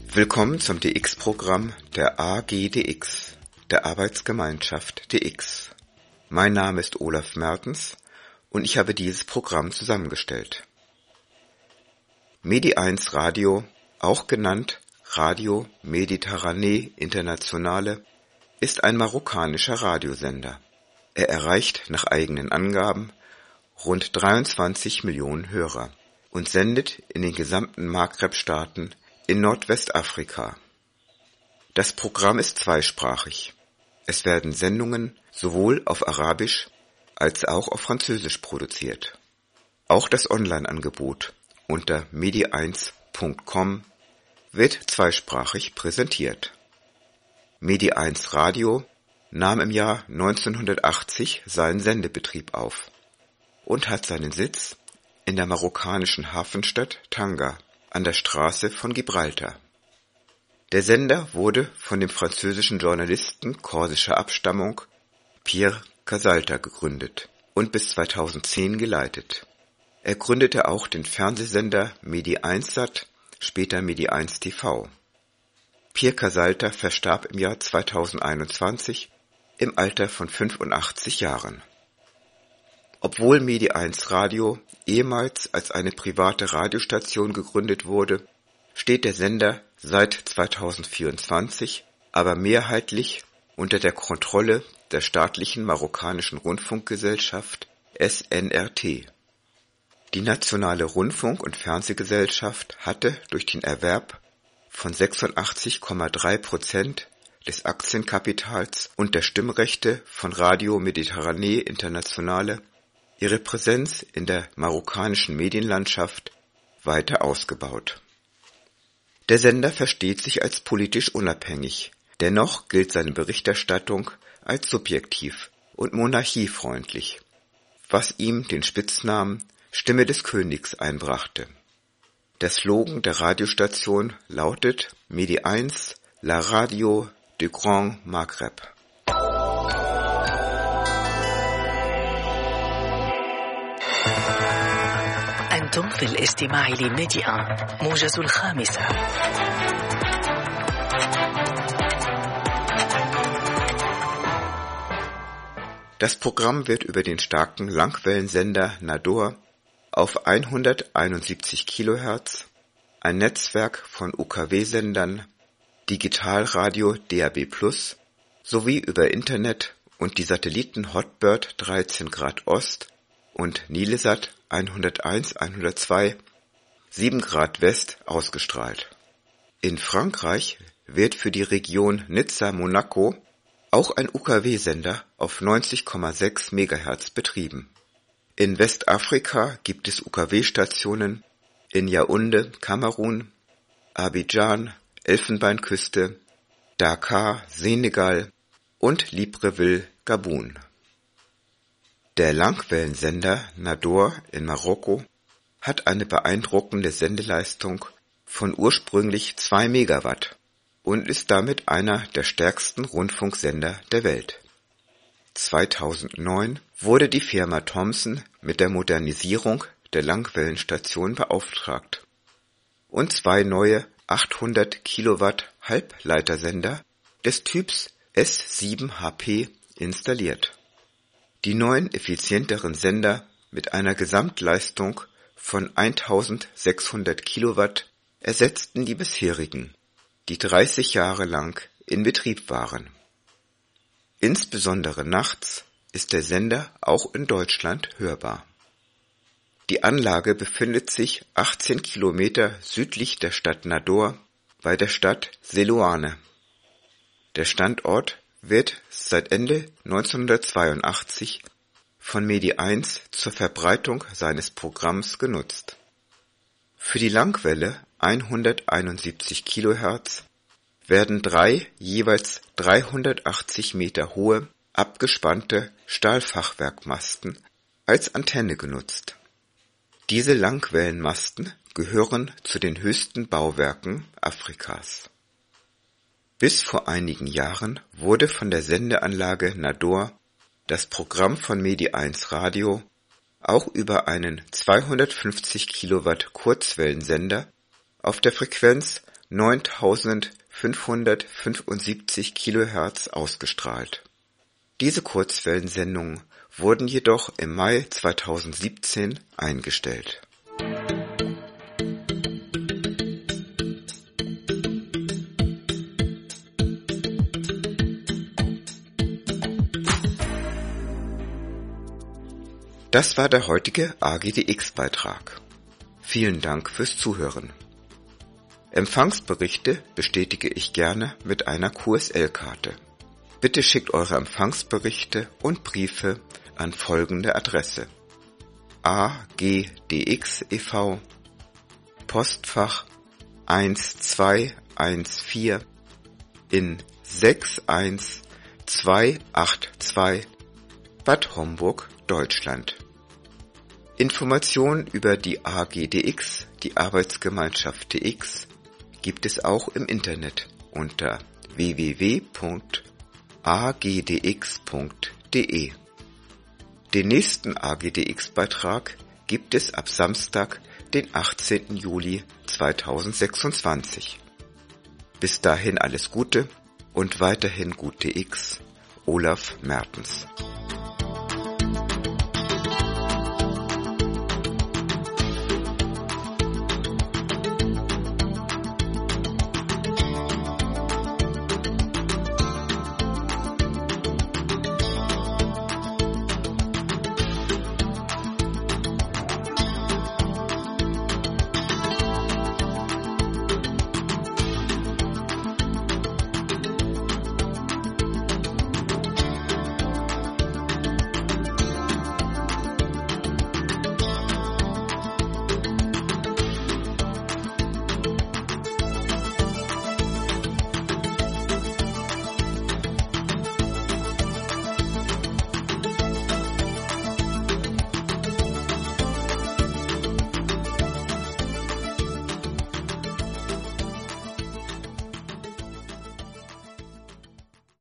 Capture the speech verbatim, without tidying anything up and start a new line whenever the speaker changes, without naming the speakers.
Willkommen zum D X-Programm der A G D X, der Arbeitsgemeinschaft D X. Mein Name ist Olaf Mertens und ich habe dieses Programm zusammengestellt. Medi eins Radio, auch genannt Radio Mediterranee Internationale, ist ein marokkanischer Radiosender. Er erreicht nach eigenen Angaben rund dreiundzwanzig Millionen Hörer und sendet in den gesamten Maghreb-Staaten in Nordwestafrika. Das Programm ist zweisprachig. Es werden Sendungen sowohl auf Arabisch als auch auf Französisch produziert. Auch das Online-Angebot unter medi eins punkt com wird zweisprachig präsentiert. Medi eins Radio nahm im Jahr neunzehnhundertachtzig seinen Sendebetrieb auf und hat seinen Sitz in der marokkanischen Hafenstadt Tanga an der Straße von Gibraltar. Der Sender wurde von dem französischen Journalisten korsischer Abstammung Pierre Casalta gegründet und bis zweitausendzehn geleitet. Er gründete auch den Fernsehsender Medi eins Sat, später Medi eins T V. Pierre Casalta verstarb im Jahr zweitausendeinundzwanzig im Alter von fünfundachtzig Jahren. Obwohl Medi eins Radio ehemals als eine private Radiostation gegründet wurde, steht der Sender seit zweitausendvierundzwanzig aber mehrheitlich unter der Kontrolle der staatlichen marokkanischen Rundfunkgesellschaft S N R T. Die Nationale Rundfunk- und Fernsehgesellschaft hatte durch den Erwerb von sechsundachtzig Komma drei Prozent des Aktienkapitals und der Stimmrechte von Radio Mediterranee Internationale ihre Präsenz in der marokkanischen Medienlandschaft weiter ausgebaut. Der Sender versteht sich als politisch unabhängig, dennoch gilt seine Berichterstattung als subjektiv und monarchiefreundlich, was ihm den Spitznamen Stimme des Königs einbrachte. Der Slogan der Radiostation lautet Medi eins, la radio du Grand Maghreb.
أنتم في الاستماع لميدي واحد موجز الخامسة.
Das Programm wird über den starken Langwellensender Nador auf hunderteinundsiebzig Kilohertz, ein Netzwerk von U K W-Sendern, Digitalradio D A B plus, sowie über Internet und die Satelliten Hotbird dreizehn Grad Ost und Nilesat hunderteins hundertzwei sieben Grad West ausgestrahlt. In Frankreich wird für die Region Nizza-Monaco auch ein U K W-Sender auf neunzig Komma sechs Megahertz betrieben. In Westafrika gibt es U K W-Stationen in Yaoundé, Kamerun, Abidjan, Elfenbeinküste, Dakar, Senegal und Libreville, Gabun. Der Langwellensender Nador in Marokko hat eine beeindruckende Sendeleistung von ursprünglich zwei Megawatt und ist damit einer der stärksten Rundfunksender der Welt. zweitausendneun wurde die Firma Thomson mit der Modernisierung der Langwellenstation beauftragt und zwei neue achthundert Kilowatt Halbleitersender des Typs S sieben H P installiert. Die neuen effizienteren Sender mit einer Gesamtleistung von eintausendsechshundert Kilowatt ersetzten die bisherigen, die dreißig Jahre lang in Betrieb waren. Insbesondere nachts ist der Sender auch in Deutschland hörbar. Die Anlage befindet sich achtzehn Kilometer südlich der Stadt Nador bei der Stadt Seloane. Der Standort wird seit Ende neunzehnhundertzweiundachtzig von Medi eins zur Verbreitung seines Programms genutzt. Für die Langwelle hunderteinundsiebzig Kilohertz werden drei jeweils dreihundertachtzig Meter hohe, abgespannte Stahlfachwerkmasten als Antenne genutzt. Diese Langwellenmasten gehören zu den höchsten Bauwerken Afrikas. Bis vor einigen Jahren wurde von der Sendeanlage Nador das Programm von Medi eins Radio auch über einen zweihundertfünfzig Kilowatt Kurzwellensender auf der Frequenz neuntausendfünfhundertfünfundsiebzig Kilohertz ausgestrahlt. Diese Kurzwellensendungen wurden jedoch im Mai zweitausendsiebzehn eingestellt. Das war der heutige A G D X-Beitrag. Vielen Dank fürs Zuhören. Empfangsberichte bestätige ich gerne mit einer Q S L-Karte. Bitte schickt eure Empfangsberichte und Briefe an folgende Adresse: A G D X e V, Postfach eins zwei eins vier in sechs eins zwei acht zwei, Bad Homburg, Deutschland. Informationen über die A G D X, die Arbeitsgemeinschaft T X, gibt es auch im Internet unter w w w punkt a g d x punkt d e. Den nächsten A G D X-Beitrag gibt es ab Samstag, den achtzehnten Juli zweitausendsechsundzwanzig. Bis dahin alles Gute und weiterhin gute X. Olaf Mertens.